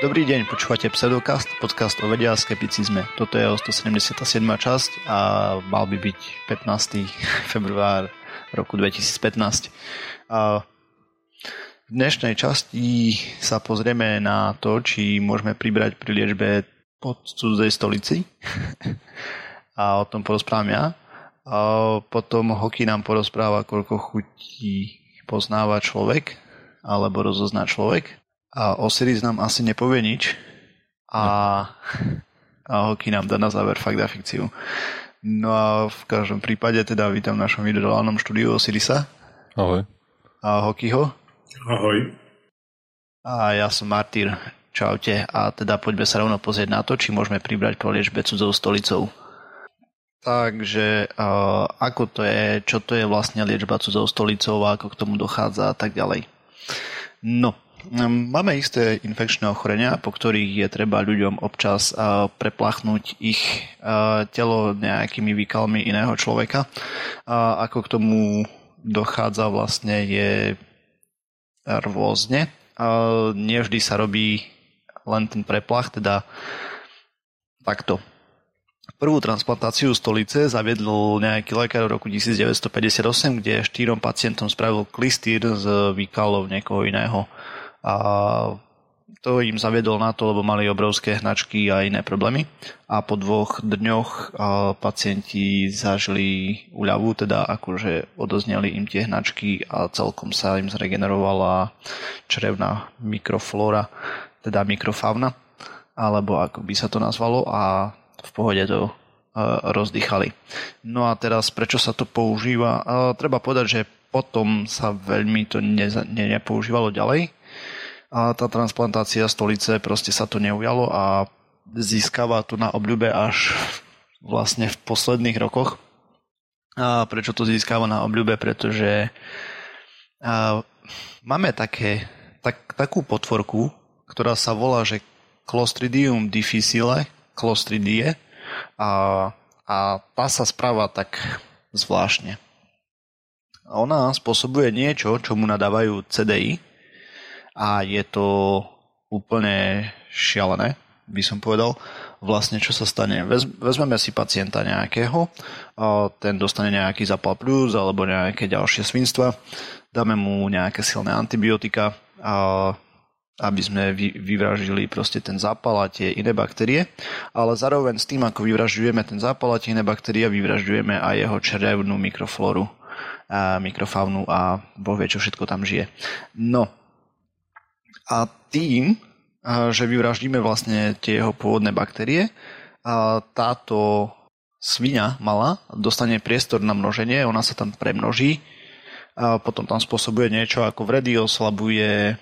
Dobrý deň, počúvate Pseudokast, podcast o vede a skepticizme. Toto je 177. časť a mal by byť 15. február roku 2015. A v dnešnej časti sa pozrieme na to, či môžeme pribrať pri liečbe pod cudzej stolici. A o tom porozprávam ja. A potom Hockey nám porozpráva, koľko chutí poznáva človek alebo rozozná človek. A Osiris nám asi nepovie nič a Hockey nám dá na záver fakt a fikciu. No a v každom prípade teda vítam v našom virtuálnom štúdiu Osirisa. Ahoj. A Hockeyho. Ahoj. A ja som Martyr. Čaute. A teda poďme sa rovno pozrieť na to, či môžeme pribrať po liečbe cudzou stolicou. Takže ako to je, čo to je vlastne liečba cudzou stolicou a ako k tomu dochádza a tak ďalej. No. Máme isté infekčné ochorenia, po ktorých je treba ľuďom občas prepláchnuť ich telo nejakými výkalmi iného človeka. Ako k tomu dochádza vlastne je rôzne. Nevždy sa robí len ten preplach, teda takto. Prvú transplantáciu stolice zaviedol nejaký lekár v roku 1958, kde 4 pacientom spravil klystýr z výkalov niekoho iného. A to im zaviedol na to, lebo mali obrovské hnačky a iné problémy. A po 2 dňoch pacienti zažili úľavu, teda akože odozneli im tie hnačky a celkom sa im zregenerovala črevná mikroflóra, teda mikrofauna, alebo ako by sa to nazvalo, a v pohode to rozdýchali. No a teraz prečo sa to používa? Treba povedať, že potom sa veľmi to nepoužívalo ďalej. A tá transplantácia stolice proste sa to neujalo a získava to na obľube až vlastne v posledných rokoch. A prečo to získava na obľube? Pretože máme takú potvorku, ktorá sa volá, že Clostridium difficile, Clostridie, a tá sa správa tak zvláštne. Ona spôsobuje niečo, čomu nadávajú CDI, a je to úplne šialené, by som povedal. Vlastne, čo sa stane? Vezmeme si pacienta nejakého, ten dostane nejaký zápal pľúc alebo nejaké ďalšie svinstva, dáme mu nejaké silné antibiotika, aby sme vyvraždili proste ten zápal a tie iné baktérie, ale zároveň s tým, ako vyvražďujeme ten zápal a tie iné baktérie, vyvražďujeme aj jeho črevnú mikroflóru, mikrofaunu a Boh vie, čo všetko tam žije. No, a tým, že vyvraždíme vlastne tie jeho pôvodné baktérie, táto sviňa malá dostane priestor na množenie, ona sa tam premnoží, potom tam spôsobuje niečo ako vredy, oslabuje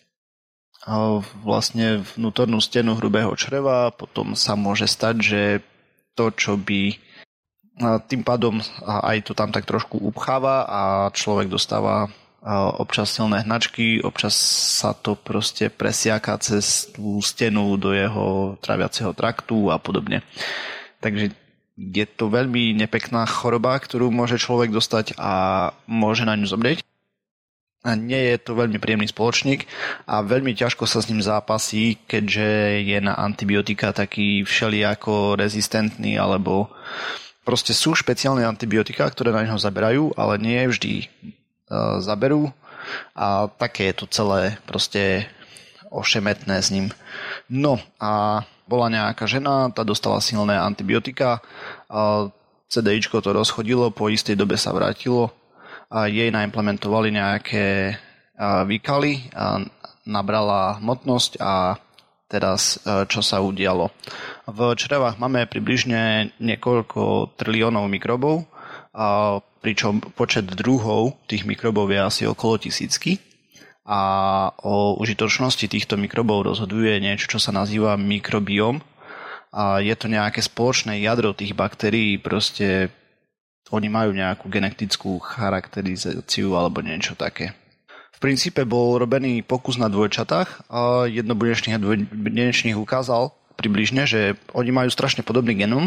vlastne vnútornú stenu hrubého čreva, potom sa môže stať, že to, čo by tým pádom aj to tam tak trošku upcháva a človek dostáva občas silné hnačky, občas sa to proste presiaka cez tú stenu do jeho traviaceho traktu a podobne. Takže je to veľmi nepekná choroba, ktorú môže človek dostať a môže na ňu zomrieť. A nie je to veľmi príjemný spoločník a veľmi ťažko sa s ním zápasí, keďže je na antibiotika taký všelijako rezistentný, alebo proste sú špeciálne antibiotika, ktoré na neho zaberajú, ale nie vždy zaberú a také je to celé proste ošemetné s ním. No a bola nejaká žena, tá dostala silné antibiotika, CDIčko to rozchodilo, po istej dobe sa vrátilo a jej naimplementovali nejaké výkaly, nabrala hmotnosť a teraz čo sa udialo. V črevách máme približne niekoľko triliónov mikrobov, pričom počet druhov tých mikrobov je asi okolo 1000 a o užitočnosti týchto mikrobov rozhoduje niečo, čo sa nazýva mikrobióm. A je to nejaké spoločné jadro tých baktérií, proste oni majú nejakú genetickú charakterizáciu alebo niečo také. V princípe bol robený pokus na dvojčatách a jednobunečných a dvojbunečných ukázal približne, že oni majú strašne podobný genom,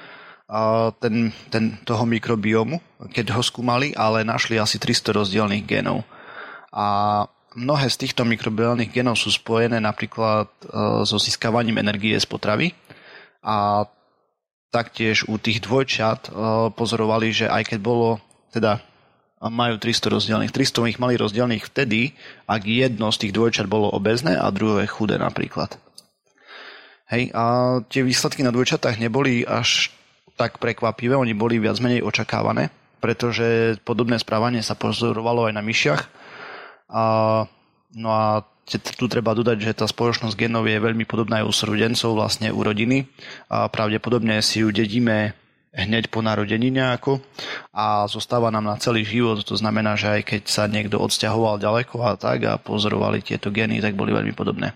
toho mikrobiomu, keď ho skúmali, ale našli asi 300 rozdielných génov. A mnohé z týchto mikrobiálnych genov sú spojené napríklad so získavaním energie z potravy a taktiež u tých dvojčat pozorovali, že aj keď bolo, teda majú 300 rozdielných, 300 ich mali rozdielných vtedy, ak jedno z tých dvojčat bolo obézne a druhé chudé napríklad. Hej, a tie výsledky na dvojčatách neboli až tak prekvapivé, oni boli viac menej očakávané, pretože podobné správanie sa pozorovalo aj na myšiach. No a tu treba dodať, že tá spoločnosť genov je veľmi podobná aj u súrodencov, vlastne u rodiny. A pravdepodobne si ju dedíme hneď po narodení nejako a zostáva nám na celý život. To znamená, že aj keď sa niekto odsťahoval ďaleko a tak a pozorovali tieto gény, tak boli veľmi podobné.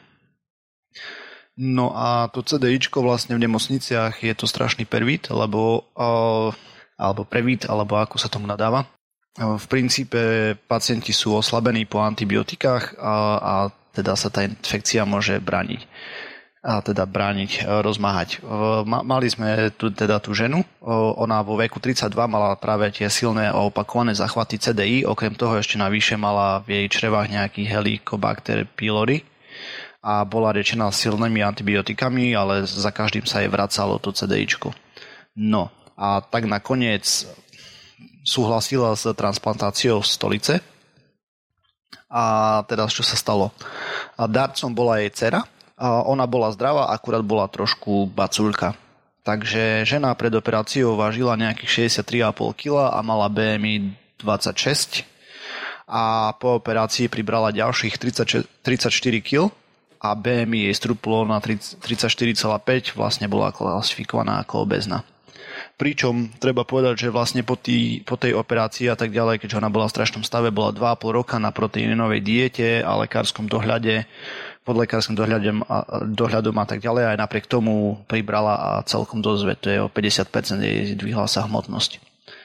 No a to CDIčko vlastne v nemocniciach je to strašný pervít, alebo prevít, alebo ako sa tomu nadáva. V princípe pacienti sú oslabení po antibiotikách a teda sa tá infekcia môže brániť, rozmáhať. Mali sme tu teda tú ženu, ona vo veku 32 mala práve tie silné a opakované záchvaty CDI, okrem toho ešte navyše mala v jej črevách nejaký Helicobacter pylori a bola liečená silnými antibiotikami, ale za každým sa jej vracalo to CDIčko. No a tak nakoniec súhlasila s transplantáciou v stolice. A teda čo sa stalo? Darcom bola jej dcera. Ona bola zdravá, akurát bola trošku baculka. Takže žena pred operáciou vážila nejakých 63,5 kg a mala BMI 26. A po operácii pribrala ďalších 34 kg a BMI jej strúplo na 34,5, vlastne bola klasifikovaná ako obézna. Pričom treba povedať, že vlastne po tej operácii a tak ďalej, keďže ona bola v strašnom stave, bola 2,5 roka na proteínovej diete a lekárskom dohľade, pod lekárskym dohľadom a tak ďalej, aj napriek tomu pribrala a celkom dosť, to je o 50% jej zdvihla sa hmotnosť.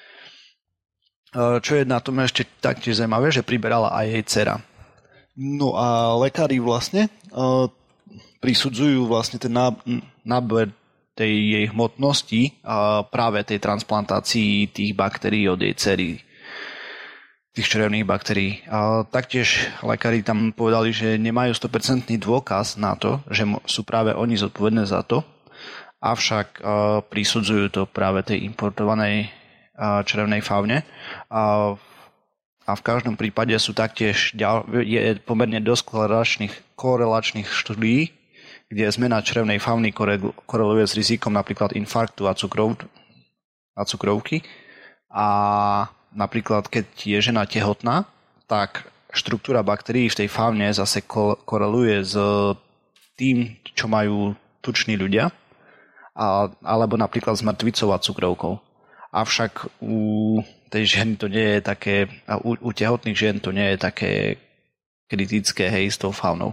Čo je na tom ešte taktiež zaujímavé, že priberala aj jej dcera. No a lekári vlastne prisudzujú vlastne ten náber tej jej hmotnosti práve tej transplantácii tých baktérií od jej dcery, tých črevných baktérií. Taktiež lekári tam povedali, že nemajú 100% dôkaz na to, že sú práve oni zodpovedné za to, avšak prisudzujú to práve tej importovanej črevnej faune. A v každom prípade sú taktiež je pomerne dosť korelačných štúdií, kde zmena črevnej fauny koreluje s rizikom napríklad infarktu a cukrovky. A napríklad, keď je žena tehotná, tak štruktúra baktérií v tej faune zase koreluje s tým, čo majú tuční ľudia, alebo napríklad s mŕtvicou a cukrovkou. Avšak u tej ženy to nie je také, a u tehotných žien to nie je také kritické, hej, s tou faunou.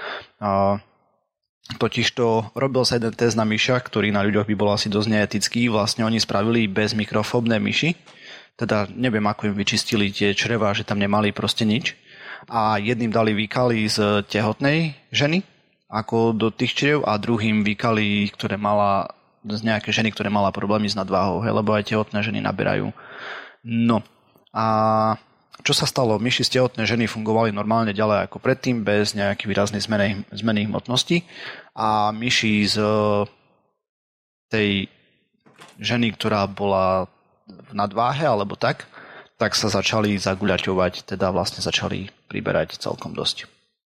Totižto robil sa jeden test na myšiach, ktorý na ľuďoch by bol asi dosť neetický. Vlastne oni spravili bezmikrofóbne myši, teda neviem, ako im vyčistili tie črevá, že tam nemali proste nič. A jedným dali výkaly z tehotnej ženy, ako do tých čriev, a druhým výkaly, ktoré mala z nejaké ženy, ktoré mala problémy s nadváhou, lebo aj tehotné ženy naberajú. No a čo sa stalo? Myši z tehotnej ženy fungovali normálne ďalej ako predtým, bez nejakých výraznej zmeny hmotnosti, a myši z tej ženy, ktorá bola v nadváhe alebo tak sa začali zaguľaťovať, teda vlastne začali priberať celkom dosť.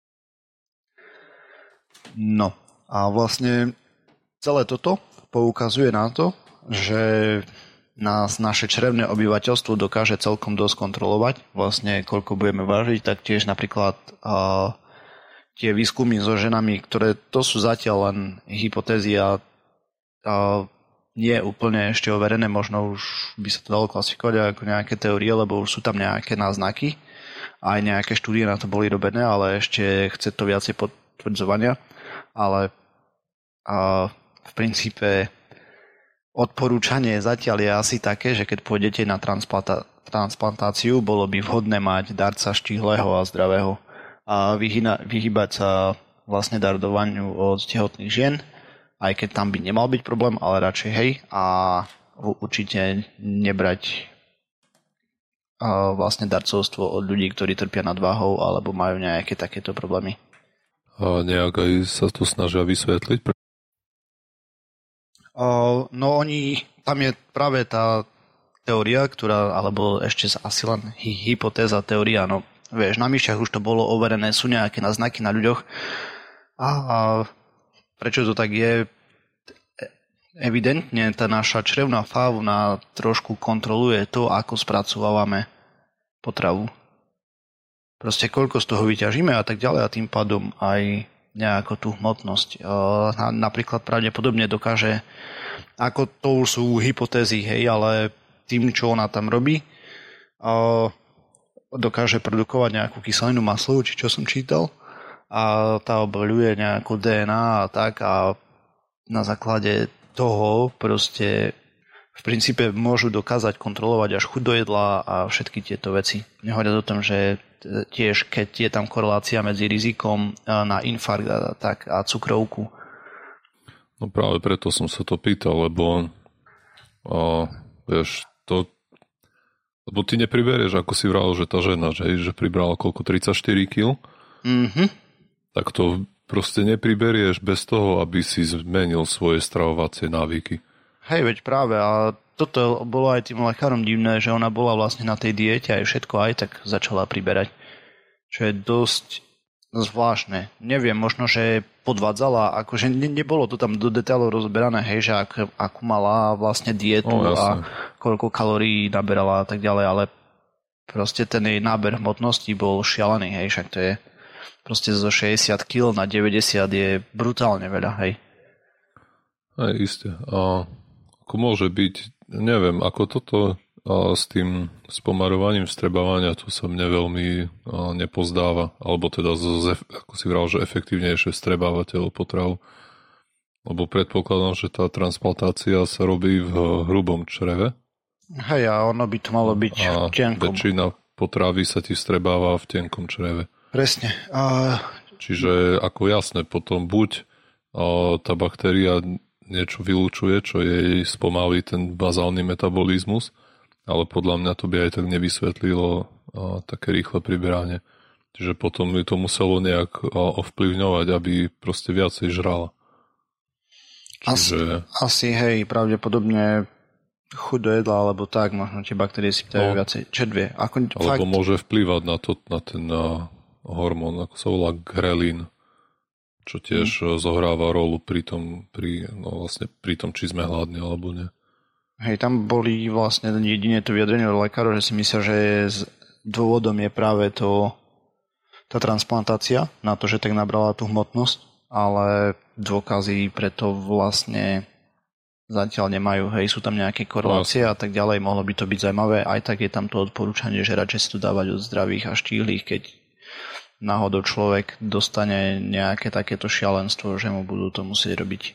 No a vlastne celé toto poukazuje na to, že naše črevné obyvateľstvo dokáže celkom dosť kontrolovať, vlastne koľko budeme vážiť, tak tiež napríklad tie výskumy so ženami, ktoré to sú zatiaľ len hypotézy a nie je úplne ešte overené, možno už by sa to dalo klasifikovať ako nejaké teórie, lebo už sú tam nejaké náznaky, aj nejaké štúdie na to boli robené, ale ešte chce to viacej potvrdzovania, ale v princípe odporúčanie zatiaľ je asi také, že keď pôjdete na transplantáciu, bolo by vhodné mať darca štíhleho a zdravého a vyhýbať sa vlastne darovaniu od tehotných žien, aj keď tam by nemal byť problém, ale radšej hej, a určite nebrať vlastne darcovstvo od ľudí, ktorí trpia nadváhou alebo majú nejaké takéto problémy. A nejak aj sa to snažia vysvetliť? No tam je práve tá teória, alebo ešte asi len hypotéza, teória, no vieš, na myšiach už to bolo overené, sú nejaké náznaky na ľuďoch a prečo to tak je? Evidentne tá naša črevná fauna trošku kontroluje to, ako spracovávame potravu. Proste koľko z toho vyťažíme a tak ďalej a tým pádom aj nejakú tú hmotnosť. Napríklad pravdepodobne dokáže, ako to sú hypotézy, hej, ale tým, čo ona tam robí, dokáže produkovať nejakú kyselinu maslovú, či čo som čítal, a tá obaľuje nejakú DNA a tak a na základe toho proste v princípe môžu dokázať kontrolovať až chuť do jedla a všetky tieto veci. Nehovoria o tom, že tiež keď je tam korelácia medzi rizikom na infarkt a cukrovku. No práve preto som sa to pýtal, lebo vieš, lebo ty nepriberieš, ako si vral, že tá žena, že pribrala koľko, 34 kg? Mhm. Tak to proste nepriberieš bez toho, aby si zmenil svoje stravovacie návyky. Hej, veď práve, a toto bolo aj tým lekárom divné, že ona bola vlastne na tej diete aj všetko aj tak začala priberať. Čo je dosť zvláštne. Neviem, možno, že podvádzala, akože nebolo to tam do detailov rozberané, hej, že akú mala vlastne dietu a koľko kalórií naberala a tak ďalej, ale proste ten jej náber hmotnosti bol šialený, hej, však to je proste zo 60 kg na 90 je brutálne veľa, hej. Hej, isté. A ako môže byť, neviem, ako toto s tým spomarovaním vstrebávania, to sa mne veľmi nepozdáva, alebo teda, ako si vral, že efektívnejšie vstrebáva telo potravu. Lebo predpokladám, že tá transplantácia sa robí v hrubom čreve. Hej, a ono by to malo byť v tenkom. Väčšina potravy sa ti vstrebáva v tenkom čreve. Presne. Čiže ako jasné, potom buď tá baktéria niečo vylúčuje, čo jej spomalí ten bazálny metabolizmus, ale podľa mňa to by aj tak nevysvetlilo také rýchle priberanie. Čiže potom by to muselo nejak ovplyvňovať, aby proste viacej žrala. Asi, hej, pravdepodobne chuť do jedla, alebo tak, možno tie baktérie si pýtajú viacej. Čo alebo môže vplývať na ten hormón, ako sa volá grelín, čo tiež zohráva rolu pri tom, či sme hladní alebo nie. Hej, tam boli vlastne jedine to vyjadrenie od lekárov, že si myslia, že dôvodom je práve tá transplantácia na to, že tak nabrala tú hmotnosť, ale dôkazy preto vlastne zatiaľ nemajú. Hej, sú tam nejaké korelácie a tak ďalej, mohlo by to byť zaujímavé. Aj tak je tam to odporúčanie, že radšej si to dávať od zdravých a štíhlych, keď náhodou človek dostane nejaké takéto šialenstvo, že mu budú to musieť robiť.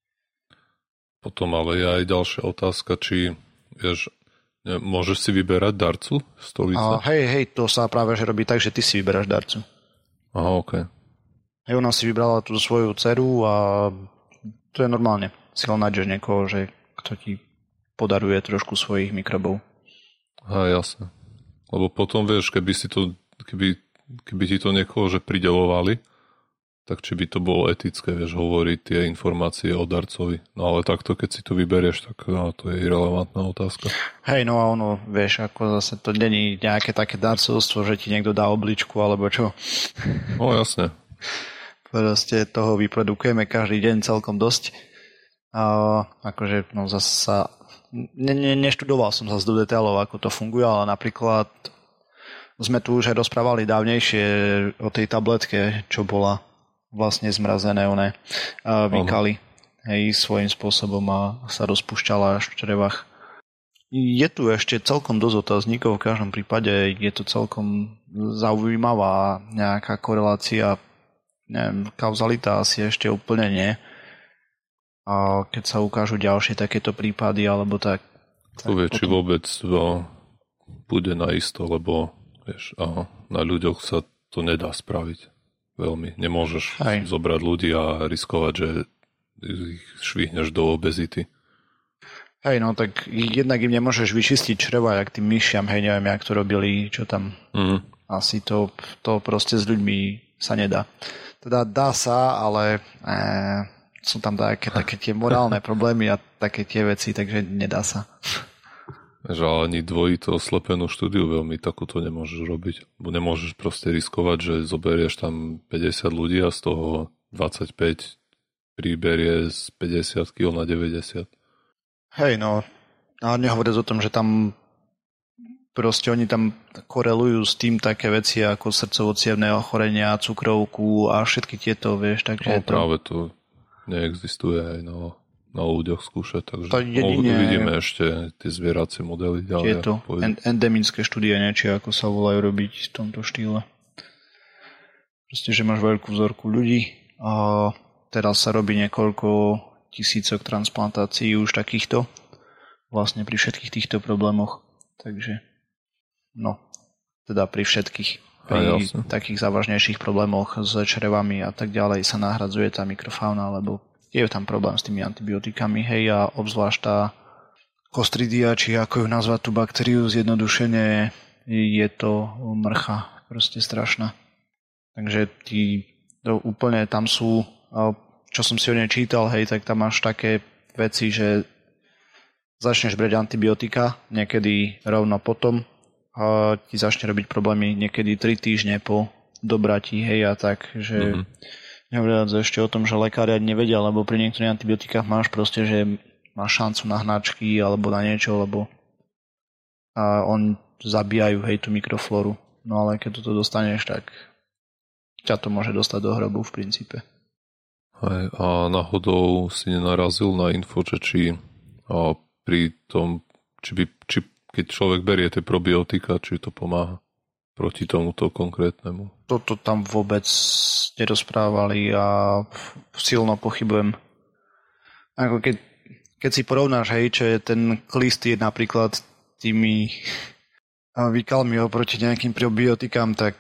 Potom ale je aj ďalšia otázka, či vieš, môžeš si vyberať darcu z stolice? Hej, to sa práve že robí tak, že ty si vyberáš darcu. Aha, okej. Hej, ona si vybrala tú svoju dceru a to je normálne. Si len nájdeš niekoho, že kto ti podaruje trošku svojich mikrobov. Jasne. Lebo potom vieš, keby ti to niekoho že pridelovali, tak či by to bolo etické, vieš, hovoriť tie informácie o darcovi. No ale takto, keď si to vyberieš, tak to je irelevantná otázka. Hej, no a ono, vieš, ako zase to není nejaké také darcovstvo, že ti niekto dá obličku, alebo čo. No jasne. Proste toho vyprodukujeme každý deň celkom dosť. Akože, no zase neštudoval som zase do detailov, ako to funguje, ale napríklad sme tu už aj rozprávali dávnejšie o tej tabletke, čo bola vlastne zmrazené vykaly, hej, svojím spôsobom a sa rozpúšťala až v črevách. Je tu ešte celkom dosť otáznikov, v každom prípade je to celkom zaujímavá nejaká korelácia, neviem, kauzalita asi ešte úplne nie. A keď sa ukážu ďalšie takéto prípady, alebo tak... To vie, či vôbec bude naisto, lebo vieš, na ľuďoch sa to nedá spraviť. Veľmi. Nemôžeš zobrať ľudí a riskovať, že ich švihneš do obezity. Hej, no tak jednak im nemôžeš vyčistiť čreva, jak tým myšiam, hej, neviem, jak to robili, čo tam. Asi to proste s ľuďmi sa nedá. Teda dá sa, ale sú tam také tie morálne problémy a také tie veci, takže nedá sa. Že ani dvojito oslepenú štúdiu veľmi takúto nemôžeš robiť. Bo nemôžeš proste riskovať, že zoberieš tam 50 ľudí a z toho 25 príberie z 50 kg na 90. Hej, no, ale nehovoriac o tom, že tam proste oni tam korelujú s tým také veci ako srdcovo-cievne ochorenia, cukrovku a všetky tieto, vieš, takže... No práve to neexistuje aj na ľuďoch skúšať, takže jedine, uvidíme ešte tie zvieracie modely ďalej. Tieto endemické štúdie, či ako sa volajú robiť v tomto štýle. Proste, že máš veľkú vzorku ľudí a teraz sa robí niekoľko tisícok transplantácií už takýchto vlastne pri všetkých týchto problémoch. Takže no, teda pri všetkých pri takých závažnejších problémoch s črevami a tak ďalej sa nahradzuje tá mikrofauna, lebo je tam problém s tými antibiotikami, hej, a obzvlášť tá Clostridia, či ako ju nazvať tú baktériu zjednodušene, je to mrcha, proste strašná. Takže úplne tam sú, čo som si o nej čítal, hej, tak tam máš také veci, že začneš brať antibiotika, niekedy rovno potom a ti začne robiť problémy niekedy 3 týždne po dobratí, hej, a tak, že nehovoriac ešte o tom, že lekári nevedia, lebo pri niektorých antibiotikách máš proste, že máš šancu na hnačky alebo na niečo, lebo on zabíjajú, hej, tú mikroflóru. No ale keď toto dostaneš, tak ťa to môže dostať do hrobu v princípe. Hej, a náhodou si nenarazil na info, že či pri tom, či keď človek berie tie probiotika, či to pomáha proti tomuto konkrétnemu. Toto tam vôbec nerozprávali a silno pochybujem. Ako keď si porovnáš, hej, čo je ten klistýr napríklad tými výkalmi oproti nejakým probiotikám, tak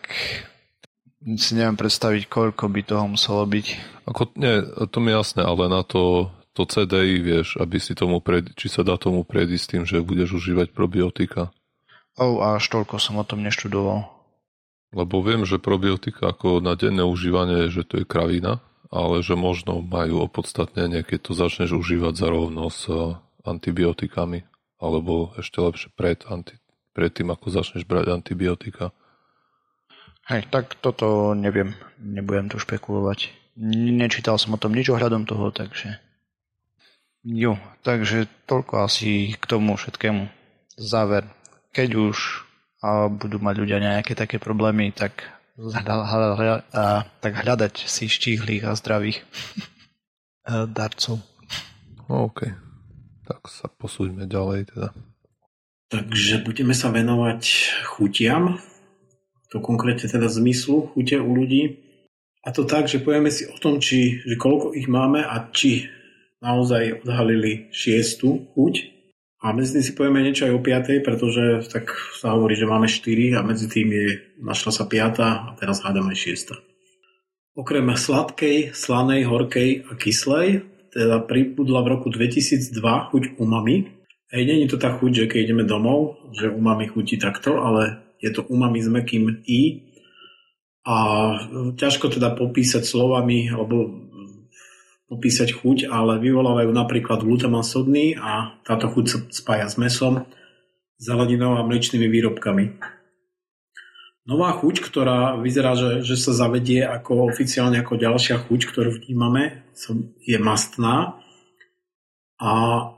si neviem predstaviť, koľko by toho muselo byť. Nie, to mi je jasné, ale na to CDI, vieš, aby si či sa dá tomu predísť tým, že budeš užívať probiotika. Až toľko som o tom neštudoval. Lebo viem, že probiotika ako na denné užívanie, že to je kravina, ale že možno majú opodstatnenie, keď to začneš užívať zarovno s antibiotikami, alebo ešte lepšie pred tým, ako začneš brať antibiotika. Hej, tak toto neviem. Nebudem tu špekulovať. Nečítal som o tom nič ohľadom toho, takže... takže toľko asi k tomu všetkému. Záver. Keď už budú mať ľudia nejaké také problémy, tak hľadať si štíhlych a zdravých darcov. OK. Tak sa posúďme ďalej teda. Takže budeme sa venovať chutiam, to konkrétne teda zmyslu chute u ľudí. A to tak, že povieme si o tom, že koľko ich máme a či naozaj odhalili 6. chuť. A medzi tým si povieme niečo aj o 5., pretože tak sa hovorí, že máme 4 a medzi tým našla sa 5. a teraz hádame 6. Okrem sladkej, slanej, horkej a kyslej, teda pribudla v roku 2002 chuť umami. Nie je to tá chuť, že keď ideme domov, že umami chutí takto, ale je to umami s mäkkým i. A ťažko teda popísať slovami alebo popísať chuť, ale vyvolávajú napríklad glutaman sodný a táto chuť sa spája s mäsom, zeleninou a mliečnymi výrobkami. Nová chuť, ktorá vyzerá, že sa zavedie ako oficiálne ako ďalšia chuť, ktorú vnímame, je mastná. A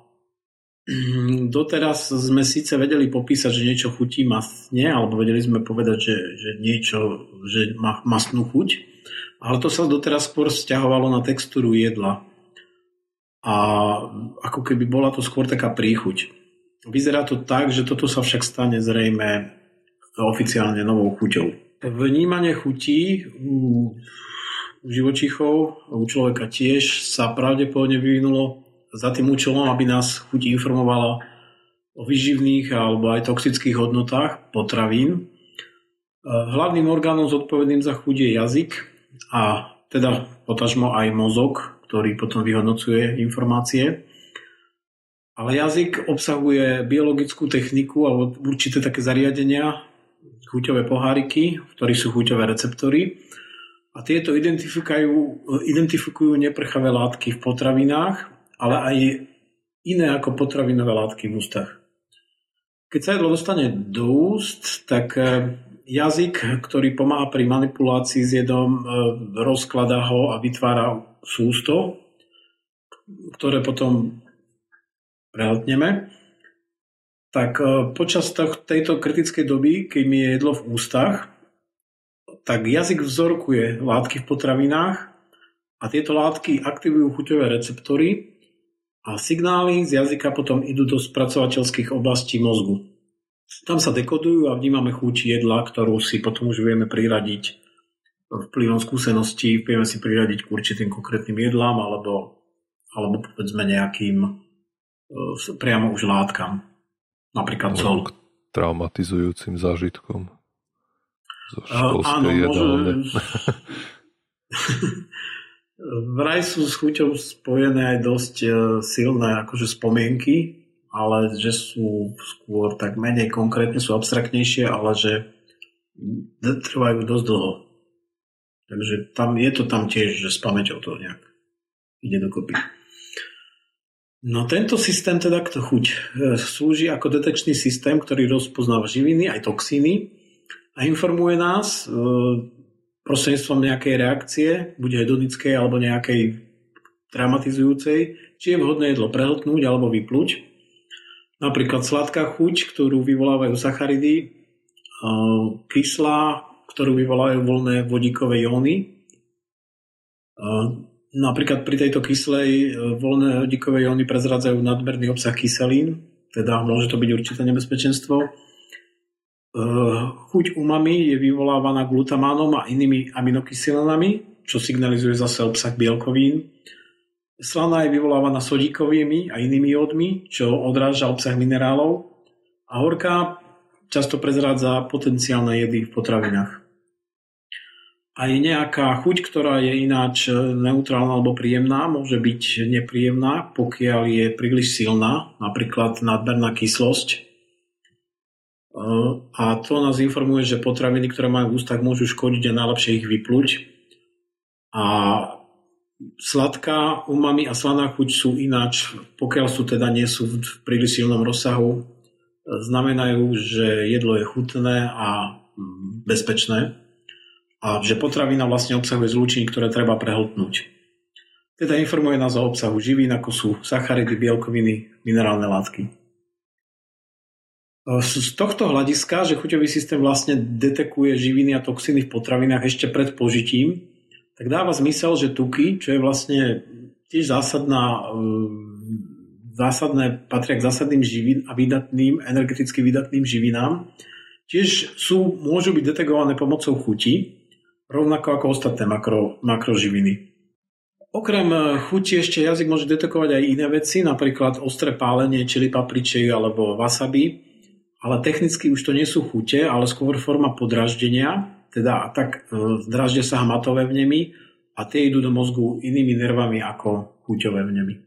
doteraz sme síce vedeli popísať, že niečo chutí mastne, alebo vedeli sme povedať, že má mastnú chuť, ale to sa doteraz skôr vzťahovalo na textúru jedla. A ako keby bola to skôr taká príchuť. Vyzerá to tak, že toto sa však stane zrejme oficiálne novou chuťou. Vnímanie chutí u živočíchov, u človeka tiež sa pravdepodobne vyvinulo za tým účelom, aby nás chuť informovala o výživných alebo aj toxických hodnotách potravín. Hlavným orgánom zodpovedným za chuť je jazyk a teda potažmo aj mozog, ktorý potom vyhodnocuje informácie. Ale jazyk obsahuje biologickú techniku alebo určité také zariadenia, chuťové poháriky, v ktorých sú chuťové receptory. A tieto identifikujú neprchavé látky v potravinách, ale aj iné ako potravinové látky v ústach. Keď sa jedlo dostane do úst, tak jazyk, ktorý pomáha pri manipulácii s jedom, rozkladá ho a vytvára sústo, ktoré potom prehltneme, tak počas tejto kritickej doby, keď mi je jedlo v ústach, tak jazyk vzorkuje látky v potravinách a tieto látky aktivujú chuťové receptory a signály z jazyka potom idú do spracovateľských oblastí mozgu. Tam sa dekodujú a vnímame chuť jedla, ktorú si potom už vieme priradiť vplyvom skúseností, vieme si priradiť k určitým konkrétnym jedlám alebo povedzme nejakým priamo už látkam. Napríklad sol. K traumatizujúcim zážitkom zo školskej jedálne. Vraj sú s chuťou spojené aj dosť silné akože spomienky, ale že sú skôr tak menej konkrétne, sú abstraktnejšie, ale že trvajú dosť dlho. Takže je to tam tiež, že s pamäťou to nejak ide dokopy. No tento systém, teda chuť, slúži ako detekčný systém, ktorý rozpoznáva živiny aj toxíny a informuje nás prostredníctvom nejakej reakcie, buď hedonickej alebo nejakej traumatizujúcej, či je vhodné jedlo prehltnúť alebo vypluť. Napríklad sladká chuť, ktorú vyvolávajú sacharidy, kyslá, ktorú vyvolávajú voľné vodíkové jóny. Napríklad pri tejto kyslej voľné vodíkové jóny prezrádzajú nadmerný obsah kyselín, teda môže to byť určité nebezpečenstvo. Chuť umami je vyvolávaná glutamánom a inými aminokyselinami, čo signalizuje zase obsah bielkovín. Slaná je vyvolávaná sodíkovými a inými jódmi, čo odráža obsah minerálov. A horká často prezrádza potenciálne jedy v potravinách. Aj nejaká chuť, ktorá je ináč neutrálna alebo príjemná, môže byť nepríjemná, pokiaľ je príliš silná, napríklad nadmerná kyslosť. A to nás informuje, že potraviny, ktoré majú v ústach, môžu škodiť a najlepšie ich vypluť. A sladká, umami a slaná chuť sú ináč, pokiaľ nie sú v príliš silnom rozsahu, znamenajú, že jedlo je chutné a bezpečné. A že potravina vlastne obsahuje zlúčiny, ktoré treba prehltnúť. Teda informuje nás o obsahu živín, ako sú sacharidy, bielkoviny, minerálne látky. Z tohto hľadiska, že chuťový systém vlastne detekuje živiny a toxíny v potravinách ešte pred požitím, tak dáva zmysel, že tuky, čo je vlastne tiež patria k zásadným živín a energeticky vydatným živinám, tiež môžu byť detekované pomocou chuti, rovnako ako ostatné makroživiny. Okrem chuti ešte jazyk môže detekovať aj iné veci, napríklad ostré pálenie, čili papričej alebo wasabi, ale technicky už to nie sú chute, ale skôr forma podráždenia, teda tak dráždia sa hmatové vnemy a tie idú do mozgu inými nervami ako chuťové vnemy.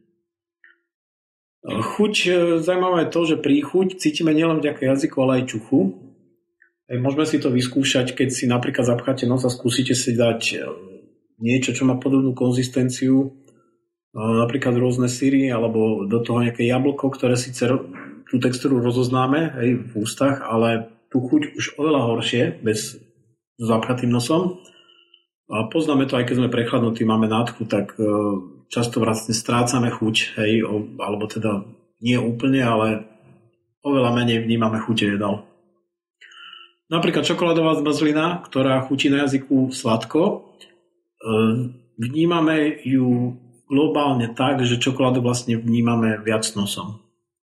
Chuť, zaujímavé je to, že príchuť cítime nielen vďaka jazyku, ale aj čuchu. Môžeme si to vyskúšať, keď si napríklad zapcháte nos a skúsite si dať niečo, čo má podobnú konzistenciu, napríklad rôzne syry alebo do toho nejaké jablko, ktoré síce tú textúru rozoznáme v ústach, ale tú chuť už oveľa horšie, bez zapchatým nosom. A poznáme to aj keď sme prechladnutí, máme nádchu, tak často vlastne strácame chuť, alebo teda nie úplne, ale oveľa menej vnímame chute jedál. Napríklad čokoládová zmrzlina, ktorá chutí na jazyku sladko, vnímame ju globálne tak, že čokoládu vlastne vnímame viac nosom.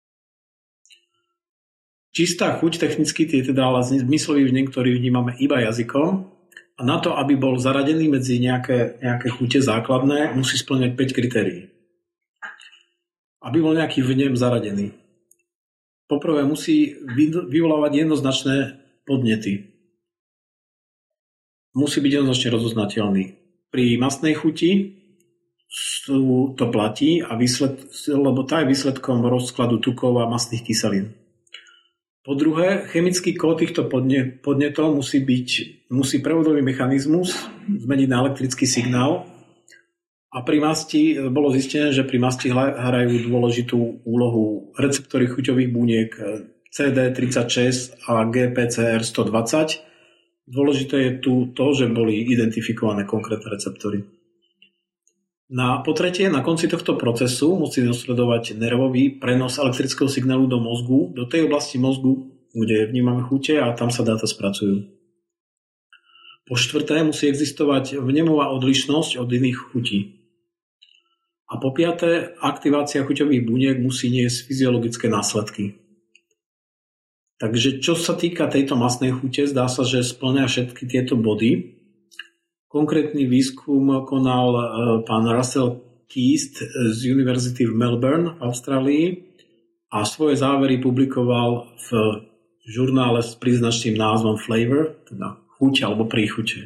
Čistá chuť technicky je teda ale zmyslový vnem, ktorý vnímame iba jazykom a na to, aby bol zaradený medzi nejaké chute základné, musí spĺňať 5 kritérií. Aby bol nejaký vnem zaradený. Poprvé musí vyvolávať jednoznačné podnety. Musí byť jednoznačne rozoznateľný. Pri mastnej chuti to platí, lebo tá je výsledkom rozkladu tukov a mastných kyselín. Po druhé, chemický kód týchto podnetov musí prevodový mechanizmus zmeniť na elektrický signál a pri masti bolo zistené, že pri masti hrajú dôležitú úlohu receptory chuťových buniek CD36 a GPCR120. Dôležité je tu to, že boli identifikované konkrétne receptory. Po tretie, na konci tohto procesu musí nasledovať nervový prenos elektrického signálu do mozgu, do tej oblasti mozgu, kde vnímame chute a tam sa dáta spracujú. Po štvrté, musí existovať vnemová odlišnosť od iných chutí. A po piaté, aktivácia chuťových buniek musí niesť fyziologické následky. Takže čo sa týka tejto mastnej chute, zdá sa, že spĺňa všetky tieto body. Konkrétny výskum konal pán Russell Keast z University v Melbourne v Austrálii a svoje závery publikoval v žurnále s príznačným názvom Flavor, teda chuť alebo príchuť.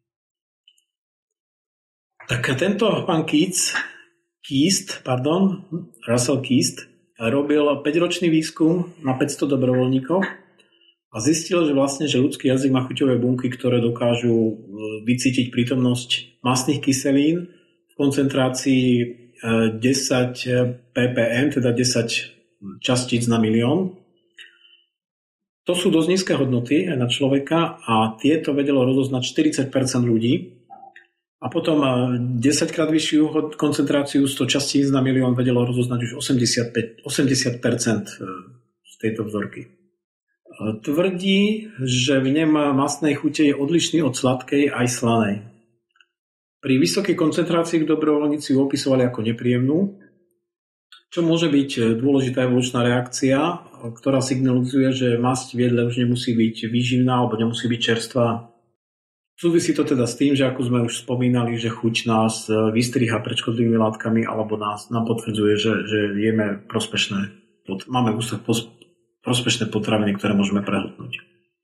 Tak tento pán Russell Keast robil 5-ročný výskum na 500 dobrovoľníkov a zistil, že ľudský jazyk má chuťové bunky, ktoré dokážu vycítiť prítomnosť mastných kyselín v koncentrácii 10 ppm, teda 10 častíc na milión. To sú dosť nízke hodnoty na človeka a tieto vedelo rozoznať 40% ľudí. A potom 10-krát vyššiu koncentráciu 100 častíc na milión vedelo rozoznať už 80% z tejto vzorky. Tvrdí, že vnem mastnej chute je odlišný od sladkej aj slanej. Pri vysokej koncentrácii dobrovoľníci ju opisovali ako nepríjemnú, čo môže byť dôležitá evolučná reakcia, ktorá signalizuje, že masť v jedle už nemusí byť výživná alebo nemusí byť čerstvá. Súvisí to teda s tým, že ako sme už spomínali, že chuť nás vystriha pred škodlivými látkami alebo nám potvrdzuje, že jeme prospešné. Máme v ústach prospešné potraviny, ktoré môžeme prehltnúť.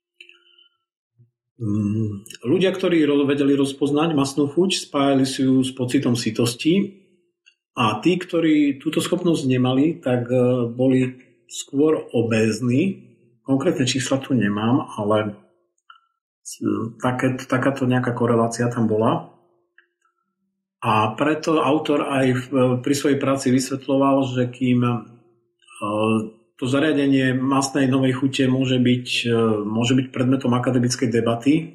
Ľudia, ktorí vedeli rozpoznať mastnú chuť, spájali si ju s pocitom sytosti a tí, ktorí túto schopnosť nemali, tak boli skôr obézni. Konkrétne čísla tu nemám, ale takáto nejaká korelácia tam bola. A preto autor aj pri svojej práci vysvetľoval, že kým to zariadenie mastnej novej chute môže byť predmetom akademickej debaty.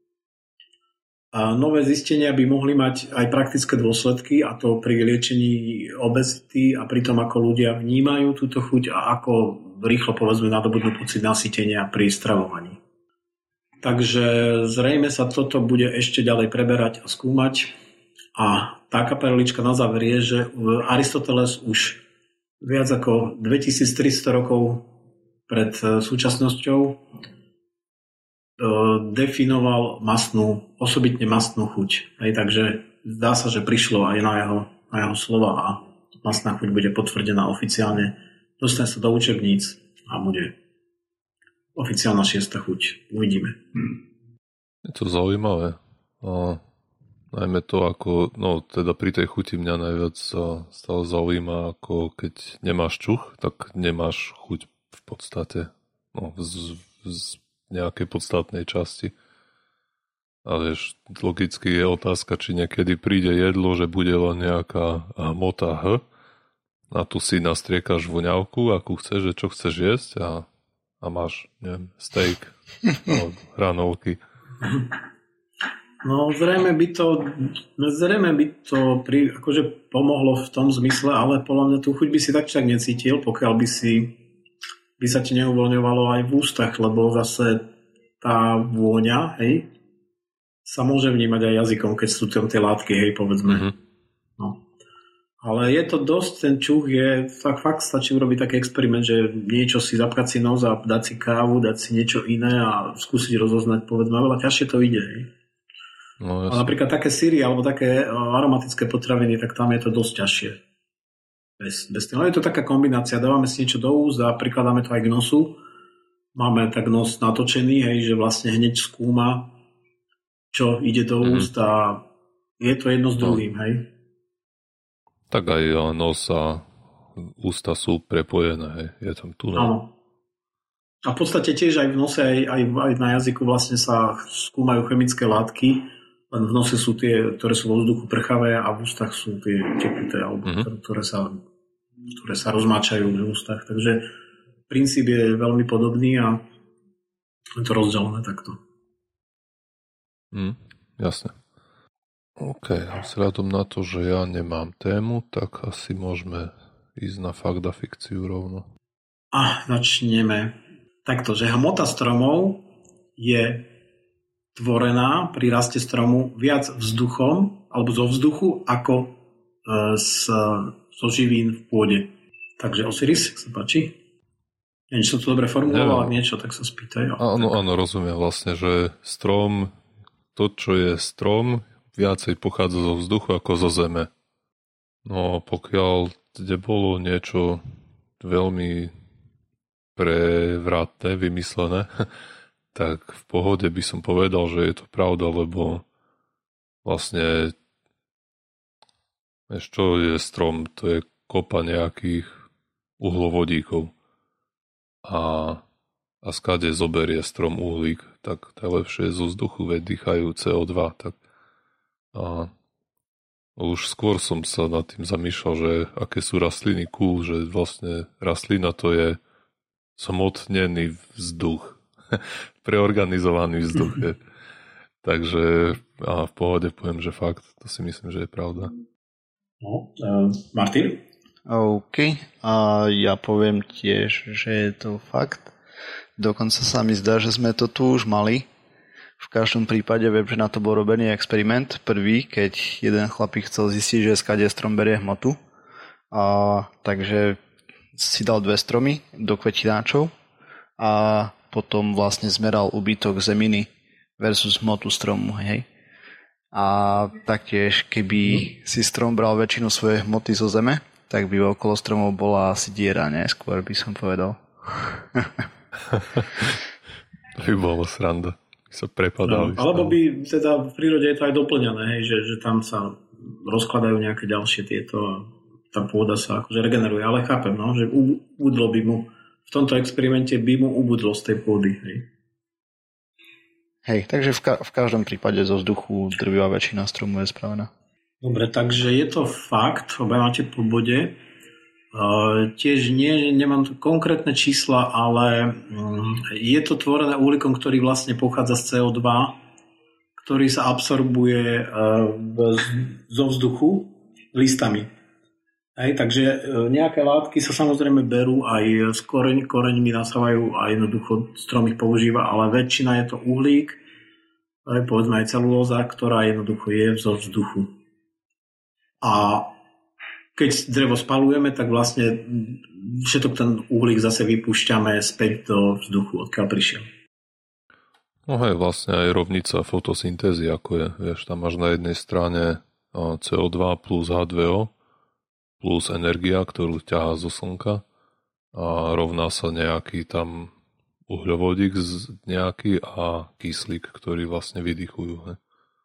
A nové zistenia by mohli mať aj praktické dôsledky, a to pri liečení obezity a pri tom, ako ľudia vnímajú túto chuť a ako rýchlo povedzme nadobudnú pocit nasytenia pri stravovaní. Takže zrejme sa toto bude ešte ďalej preberať a skúmať. A taká perlička na záver je, že Aristoteles už viac ako 2300 rokov pred súčasnosťou definoval osobitne mastnú chuť. Takže zdá sa, že prišlo aj na jeho slova a mastná chuť bude potvrdená oficiálne. Dostane sa do učebníc a bude oficiálna 6. chuť. Uvidíme. Je to zaujímavé. Najmä to, ako, teda pri tej chuti mňa najviac stále zaujíma, ako keď nemáš čuch, tak nemáš chuť v podstate, z nejakej podstatnej časti. A vieš, logicky je otázka, či niekedy príde jedlo, že bude len nejaká hmota a tu si nastriekaš voňavku, akú chceš, že čo chceš jesť a máš, neviem, steak, hranolky. No zrejme by to akože pomohlo v tom zmysle, ale podľa mňa tú chuť by si tak necítil, pokiaľ by sa ti neuvoľňovalo aj v ústach, lebo zase tá vôňa, sa môže vnímať aj jazykom, keď sú tam tie látky, povedzme. Mm-hmm. No. Ale je to dosť, ten čuch je, fakt stačí urobiť taký experiment, že niečo si zapkať si nos a dať si kávu, dať si niečo iné a skúsiť rozoznať, povedzme, veľa ťažšie to ide, No, a napríklad také syry alebo také aromatické potraviny, tak tam je to dosť ťažšie. Bez tým. Ale je to taká kombinácia. Dávame si niečo do úst a prikladáme to aj k nosu. Máme tak nos natočený, že vlastne hneď skúma, čo ide do úst a je to jedno s druhým. Tak aj nos a ústa sú prepojené, hej. Je tam tunel. Áno. A v podstate tiež aj v nose, aj na jazyku vlastne sa skúmajú chemické látky, len v nose sú tie, ktoré sú vo vzduchu prchavé a v ústach sú tie tekuté, alebo ktoré sa rozmáčajú v ústach. Takže princíp je veľmi podobný a je to rozdelené takto. Jasne. OK, a vzhľadom na to, že ja nemám tému, tak asi môžeme ísť na fakt a fikciu rovno. Začneme. Takto, že hmota stromov je tvorená pri raste stromu viac vzduchom alebo zo vzduchu ako zo živín v pôde. Takže Osiris, sa páči? Ja niečo to dobre formuloval, ak niečo, tak sa spýtaj. Áno, rozumiem vlastne, že strom, to čo je strom, viacej pochádza zo vzduchu ako zo zeme. No pokiaľ bolo niečo veľmi prevratné, vymyslené, tak v pohode by som povedal, že je to pravda, lebo vlastne čo je strom, to je kopa nejakých uhlovodíkov a skade zoberie strom uhlík, tak najlepšie je zo vzduchu, veď dýchajú CO2, tak a už skôr som sa nad tým zamýšľal, že aké sú rastliny cool, že vlastne rastlina to je zmotnený vzduch. Preorganizovaný vzduch. Takže v pohode poviem, že fakt, to si myslím, že je pravda. No, Martin? OK, a ja poviem tiež, že je to fakt. Dokonca sa mi zdá, že sme to tu už mali. V každom prípade viem, že na to bol robený experiment. Prvý, keď jeden chlapík chcel zistiť, že skade strom berie hmotu. Takže si dal 2 stromy do kvetináčov a potom vlastne zmeral úbytok zeminy versus hmotu stromu, hej. A taktiež, keby si strom bral väčšinu svojej hmoty zo zeme, tak by okolo stromov bola asi diera, ne? Skôr by som povedal. To by bolo sranda. Sa prepadali. Alebo by teda v prírode je to aj doplňané, hej, že tam sa rozkladajú nejaké ďalšie tieto a tá pôda sa akože regeneruje, ale chápem, no, že ubudlo by mu v tomto experimente by mu ubudlo z tej pôdy. Hej, takže v každom prípade zo vzduchu drvivá väčšina stromu je spravená. Dobre, takže je to fakt, obaja máte po bode. Tiež nemám tu konkrétne čísla, ale je to tvorené uhlíkom, ktorý vlastne pochádza z CO2, ktorý sa absorbuje zo vzduchu listami. Takže nejaké látky sa samozrejme berú aj z koreňmi nasávajú a jednoducho strom ich používa, ale väčšina je to uhlík, povedzme aj celulóza, ktorá jednoducho je zo vzduchu. A keď drevo spalujeme, tak vlastne všetok ten uhlík zase vypúšťame späť do vzduchu, odkiaľ prišiel. No hej, vlastne aj rovnica fotosyntézy, ako je. Vieš, tam máš na jednej strane CO2 plus H2O plus energia, ktorú ťahá zo slnka a rovná sa nejaký tam uhľovodík nejaký a kyslík, ktorý vlastne vydychujú. He.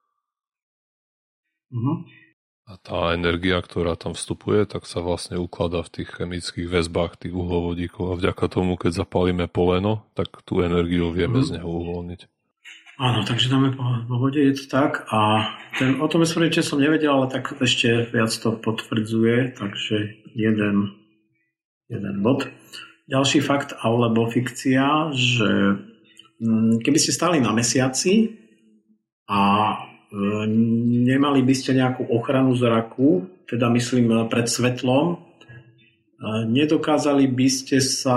A tá energia, ktorá tam vstupuje, tak sa vlastne ukladá v tých chemických väzbách tých uhlovodíkov a vďaka tomu, keď zapálime poleno, tak tú energiu vieme z neho uvoľniť. Áno, takže dáme po vode, je to tak. A o tom experiment som nevedel, ale tak ešte viac to potvrdzuje, takže jeden bod. Ďalší fakt alebo fikcia, že keby ste stáli na mesiaci a nemali by ste nejakú ochranu zraku, teda myslím pred svetlom, nedokázali by ste sa...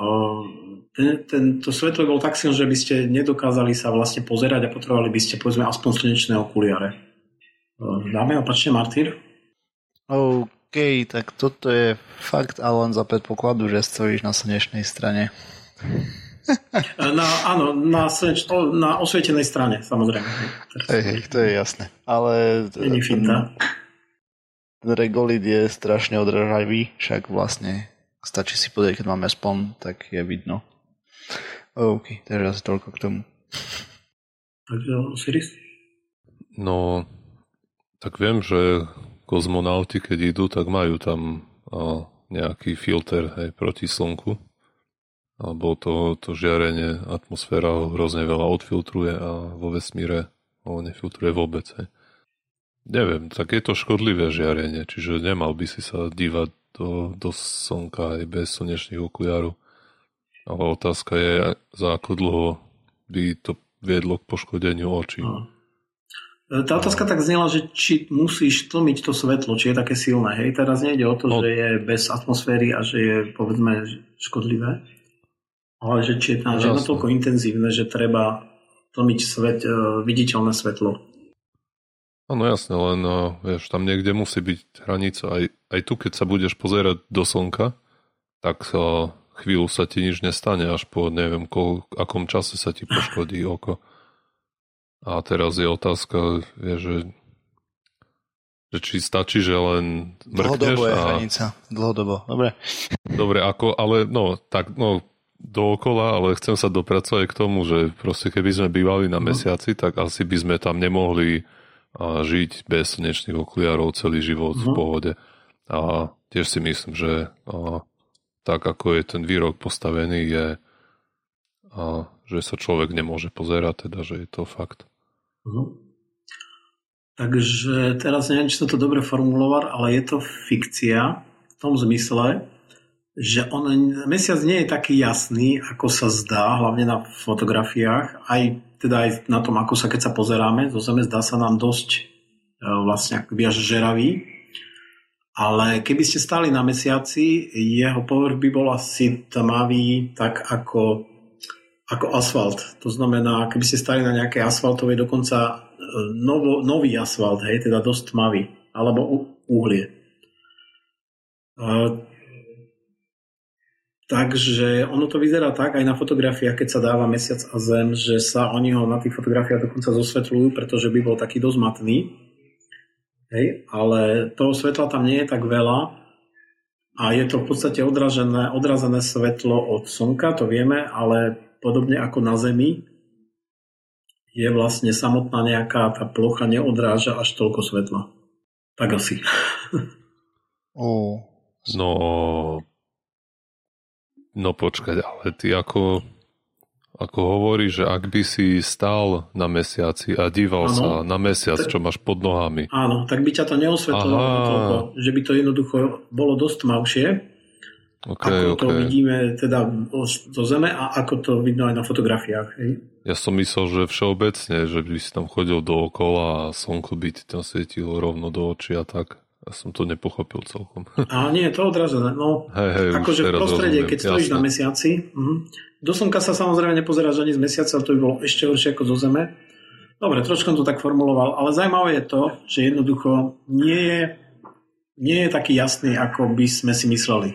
To svetlo bolo tak silné, že by ste nedokázali sa vlastne pozerať a potrebovali by ste, povedzme, aspoň slnečné okuliare. Dáme opačne, Martin? OK, tak toto je fakt, ale len za predpokladu, že stojíš na slnečnej strane. Na osvietenej strane, samozrejme. Hej, to je jasné. Ale není finta. Ten regolith je strašne odrážavý, však vlastne stačí si pozrieť, keď máme spon, tak je vidno. OK, takže asi toľko k tomu. Takže Osiris? No, tak viem, že kozmonauti, keď idú, tak majú tam nejaký filter, hej, proti slnku. Alebo to žiarenie, atmosféra ho hrozne veľa odfiltruje a vo vesmíre ho nefiltruje vôbec. Hej. Neviem, tak je to škodlivé žiarenie, čiže nemal by si sa dívať do slnka aj bez slnečných okuliarov. Ale otázka je, za ako dlho by to viedlo k poškodeniu očí. Tá otázka tak znela, že či musíš tlmiť to svetlo, či je také silné. Hej, teraz nejde o to, že je bez atmosféry a že je, povedzme, škodlivé. Ale že či je natoľko intenzívne, že treba tlmiť viditeľné svetlo. Áno, jasné, len vieš, tam niekde musí byť hranica. Aj tu, keď sa budeš pozerať do slnka, tak chvíľu sa ti nič nestane, až po neviem, akom čase sa ti poškodí oko. A teraz je otázka, že či stačí, že len mrkneš. Dlhodobo je hranica. Dlhodobo, dobre. Dobre, dookola, ale chcem sa dopracovať k tomu, že proste keby sme bývali na mesiaci, tak asi by sme tam nemohli žiť bez slnečných okuliarov celý život v pohode. A tiež si myslím, že tak ako je ten výrok postavený, je, že sa človek nemôže pozerať, teda, že je to fakt. Takže teraz neviem, či som to dobre formuloval, ale je to fikcia v tom zmysle, že mesiac nie je taký jasný, ako sa zdá, hlavne na fotografiách, aj na tom, ako sa keď sa pozeráme, zo Zeme zdá sa nám dosť vlastne akoby až žeravý, ale keby ste stáli na mesiaci, jeho povrch by bol asi tmavý, tak ako asfalt. To znamená, keby ste stáli na nejakej asfaltovej, dokonca nový asfalt, hej, teda dosť tmavý, alebo uhlie. Takže ono to vyzerá tak aj na fotografiách, keď sa dáva mesiac a zem, že sa oni ho na tých fotografiách dokonca zosvetľujú, pretože by bol taký dosť matný. Hej, ale toho svetla tam nie je tak veľa a je to v podstate odrazené svetlo od slnka, to vieme, ale podobne ako na Zemi je vlastne samotná nejaká tá plocha neodráža až toľko svetla. Tak asi. No počkať, ale ty ako hovoríš, že ak by si stál na mesiaci a díval sa na mesiac, čo máš pod nohami. Áno, tak by ťa to neosvetľovalo toľko, že by to jednoducho bolo dosť tmavšie, ako to vidíme teda zo Zeme a ako to vidno aj na fotografiách. Hej? Ja som myslel, že všeobecne, že by si tam chodil dookola a slnko by ti tam svietilo rovno do očí a tak. Ja som to nepochopil celkom. A nie, to odrazené. No, akože v prostredie, keď stojíš na mesiaci, do slnka sa samozrejme nepozeráš ani z mesiaca, to by bolo ešte horšie ako zo Zeme. Dobre, trošku to tak formuloval, ale zaujímavé je to, že jednoducho nie je taký jasný, ako by sme si mysleli.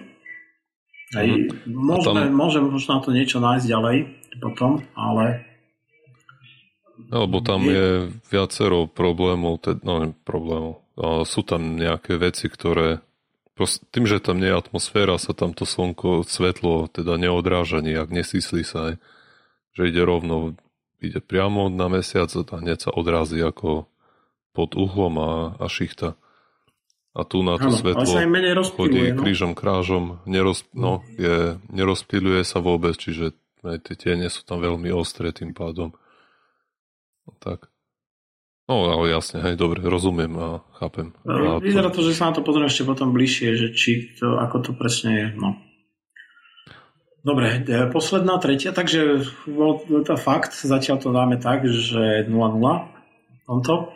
Môžeme možno na to niečo nájsť ďalej potom, ale... Lebo tam je viacero problémov, sú tam nejaké veci, ktoré tým, že tam nie je atmosféra, sa tam to slnko, svetlo teda neodráža nejak, nesísli sa aj, že ide priamo na mesiac a hneď sa odrazí ako pod uhlom a šichta. A tu na to svetlo chodí krížom krážom, nerozptýľuje sa vôbec, čiže tie tiene sú tam veľmi ostré tým pádom. Tak. No, ale jasne, hej, dobre, rozumiem a chápem. Vyzerá to, že sa na to pozrieme ešte potom bližšie, že ako to presne je, no. Dobre, posledná, tretia, takže to fakt, zatiaľ to dáme tak, že 0-0 tomto.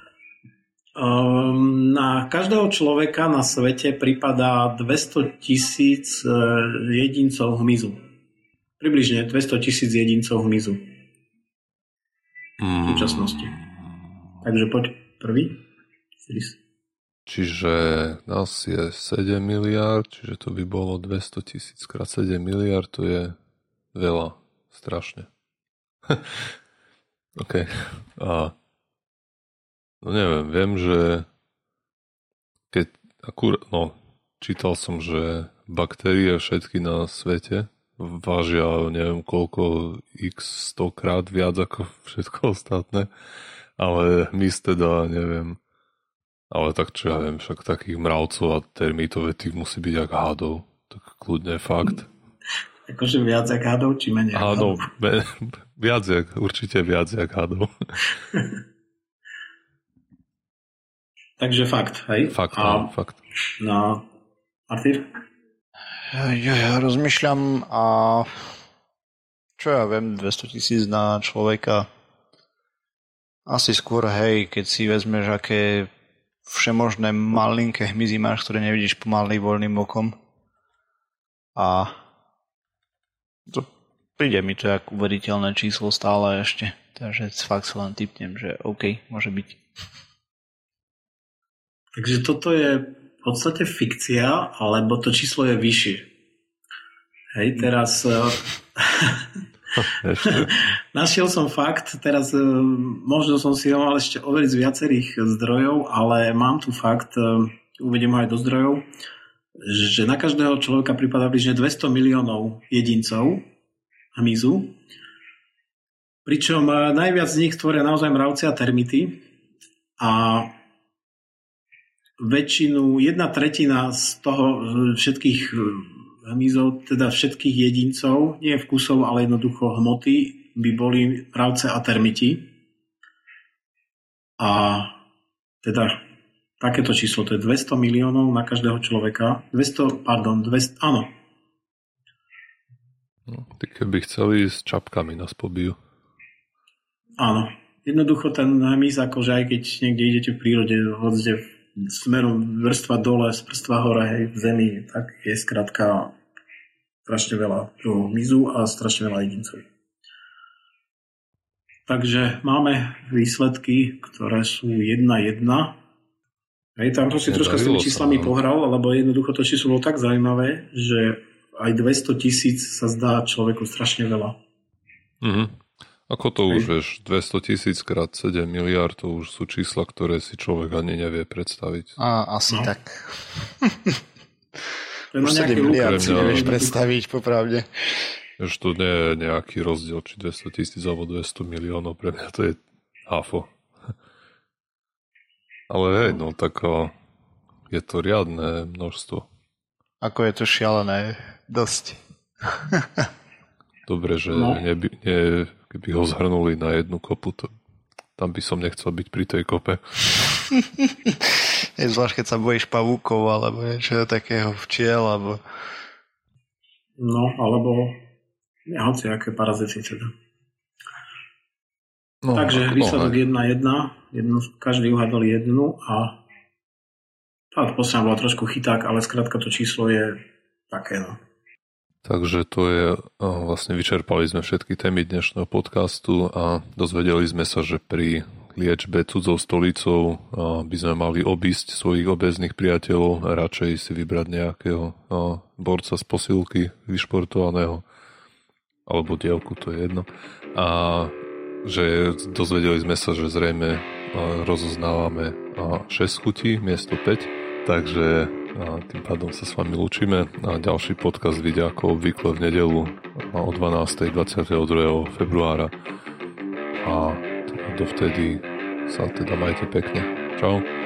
Na každého človeka na svete pripadá 200 000 jedincov hmyzu. Približne 200 000 jedincov hmyzu. V súčasnosti. Takže poď prvý. Čiže nás je 7 miliárd, čiže to by bolo 200 000 krát 7 miliárd, to je veľa, strašne. OK. No neviem, viem, že čítal som, že baktérie všetky na svete vážia neviem koľko x 100 krát viac ako všetko ostatné. Ale hmyz teda, neviem, Ale tak čo ja viem, však takých mravcov a termítov tých musí byť jak hadov. Tak kľudne fakt. Akože viac jak hadov, či menej hadov? Určite viac jak hadov. Takže fakt, hej? Fakt. No, Martin? Ja rozmýšľam a čo ja viem, 200 000 na človeka. Asi skôr, hej, keď si vezmeš, aké všemožné malinké hmyzy máš, ktoré nevidíš pomaly voľným okom. A to príde mi to jak uveriteľné číslo stále ešte. Takže fakt sa len tipnem, že OK, môže byť. Takže toto je v podstate fikcia, alebo to číslo je vyššie. Hej, teraz našiel som fakt, teraz možno som si ho mal ešte overiť z viacerých zdrojov, ale mám tu fakt, uvediem ho aj do zdrojov, že na každého človeka pripadá približne 200 miliónov jedincov hmyzu, pričom najviac z nich tvoria naozaj mravci a termity a väčšinu, 1/3 z toho všetkých hmyzov, teda všetkých jedincov, nie vkusov, ale jednoducho hmoty, by boli mravce a termiti. A teda takéto číslo, to je 200 miliónov na každého človeka. 200, áno. No, ty keby chceli s čapkami nás pobijú. Áno. Jednoducho ten hmyz, akože aj keď niekde idete v prírode, hodzde smerom vrstva dole, z vrstva hore, hej, v zemi, tak je skrátka strašne veľa hmyzu a strašne veľa jedincov. Takže máme výsledky, ktoré sú 1:1. Hej, tam to si troška s tými číslami pohral, lebo jednoducho to číslo bolo tak zaujímavé, že aj 200 000 sa zdá človeku strašne veľa. Mhm. Ako to už, vieš, 200 000 krát 7 miliard, to už sú čísla, ktoré si človek ani nevie predstaviť. Asi tak. Už 7 miliard si nevieš predstaviť, popravde. Že to nie je nejaký rozdiel, či 200 000 alebo 200 miliónov, pre mňa to je hafo. Ale hej, no tak je to riadne množstvo. Ako je to šialené, dosť. Dobre, že keby ho zhrnuli na jednu kopu, tam by som nechcel byť pri tej kope. Zvlášť, keď sa bojíš pavúkov, alebo niečo takého, včiel, alebo... No, alebo hoci aké parazity teda. No, takže výsledok 1:1, každý uhádol jednu a tá posledná bola trošku chyták, ale skrátka to číslo je také, no. Takže to je, vlastne vyčerpali sme všetky témy dnešného podcastu a dozvedeli sme sa, že pri liečbe cudzou stolicou by sme mali obísť svojich obéznych priateľov a radšej si vybrať nejakého borca z posilky vyšportovaného alebo dievku, to je jedno. A že dozvedeli sme sa, že zrejme rozoznávame 6 chutí miesto 5, takže tým pádom sa s vami lúčime a ďalší podcast vyjde ako obvykle v nedeľu o 12. 22. februára a dovtedy sa teda majte pekne. Čau.